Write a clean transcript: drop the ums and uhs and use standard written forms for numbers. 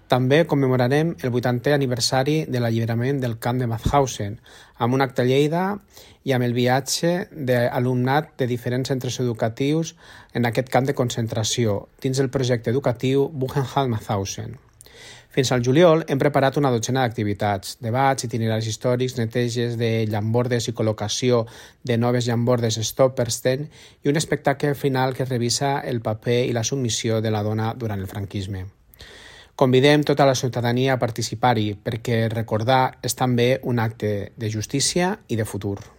També commemorarem el 80è aniversari de l'alliberament del camp de Mauthausen, amb un acte a Lleida i amb el viatge d'alumnat de diferents centres educatius en aquest camp de concentració, dins del projecte educatiu Buchenwald Mauthausen. Fins al juliol hem preparat una dotzena d'activitats, debats, itineraris històrics, neteges de llambordes i col·locació de noves llambordes Stoppersten i un espectacle final que revisa el paper i la submissió de la dona durant el franquisme. Convidem tota la ciutadania a participar-hi perquè recordar és també un acte de justícia i de futur.